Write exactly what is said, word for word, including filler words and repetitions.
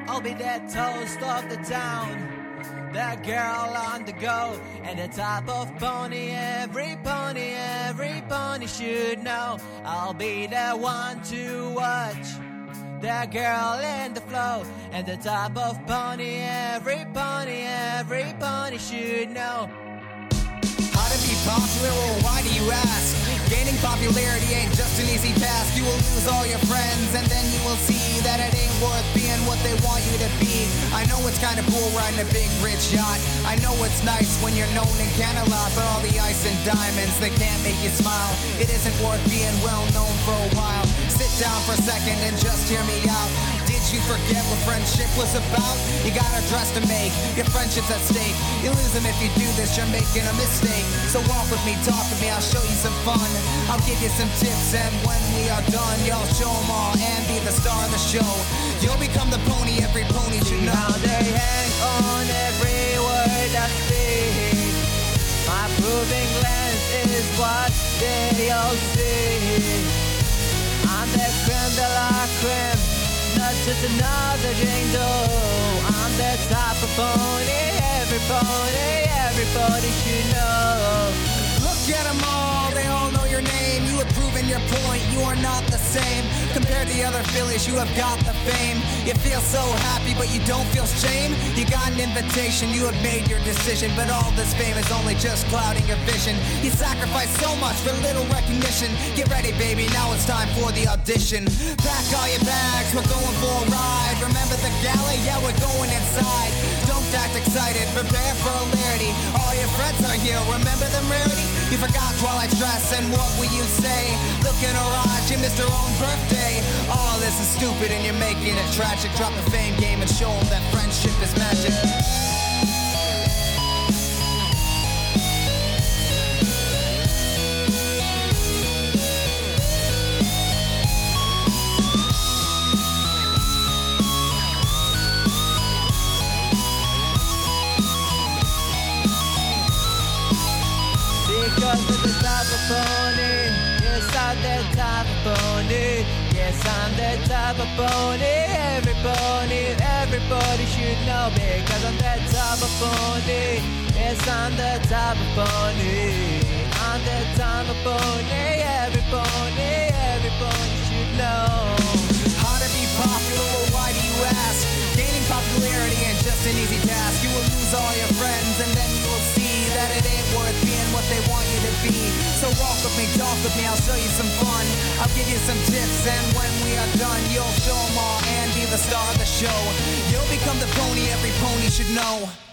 I'll be that toast of the town, that girl on the go, and the type of pony every pony, every pony should know. I'll be the one to watch, that girl in the flow, and the type of pony every pony, every pony should know. How to be popular? Well, why do you ask? Gaining popularity ain't just an easy task. You will lose all your friends, and then you will see that it ain't worth being what they want you to be. I know it's kinda cool riding a big rich yacht. I know it's nice when you're known and can a lot, but all the ice and diamonds, they can't make you smile. It isn't worth being well known for a while. Sit down for a second and just hear me out. Did you forget what friendship was about? You got a dress to make, your friendship's at stake. You lose them if you do this, you're making a mistake. So walk with me, talk with me, I'll show you some fun. I'll give you some tips, and when we are done, you'll show them all and be the star of the show. You'll become the pony every pony should know. How they hang on every word I speak. My proving lens is what they all see. I'm the creme de la creme, not just another jingle. I'm the type of pony, every pony, everybody should know. Look at them all, they all know your name. You have proven your point, you are not the same. Compared to the other Phillies, you have got the fame. You feel so happy, but you don't feel shame. You got an invitation, you have made your decision, but all this fame is only just clouding your vision. You sacrifice so much for little recognition. Get ready, baby, now it's time for the audition. Pack all your bags, we're going for a ride. Remember the gala? Yeah, we're going inside. Don't act excited, prepare for hilarity. All your friends are here, remember them rarity? You forgot Twilight's dress, and what will you say? Look in her eyes, you missed her own birthday. All this is stupid and you're making it tragic. Drop the fame game and show them that friendship is magic. Because of the type of pony, yes I'm the type of pony, yes I'm the type of pony, every pony, everybody should know. Because I'm that type of pony, yes I'm the type of pony, I'm the type of pony, every pony, everybody should know. How to be popular? Well, why do you ask? Gaining popularity ain't just an easy task. You will lose all your friends, and then you will see that it ain't worth being what they want you to be. So walk with me, talk with me, I'll show you some fun. I'll give you some tips, and when we are done, you'll show them all and be the star of the show. You'll become the pony every pony should know.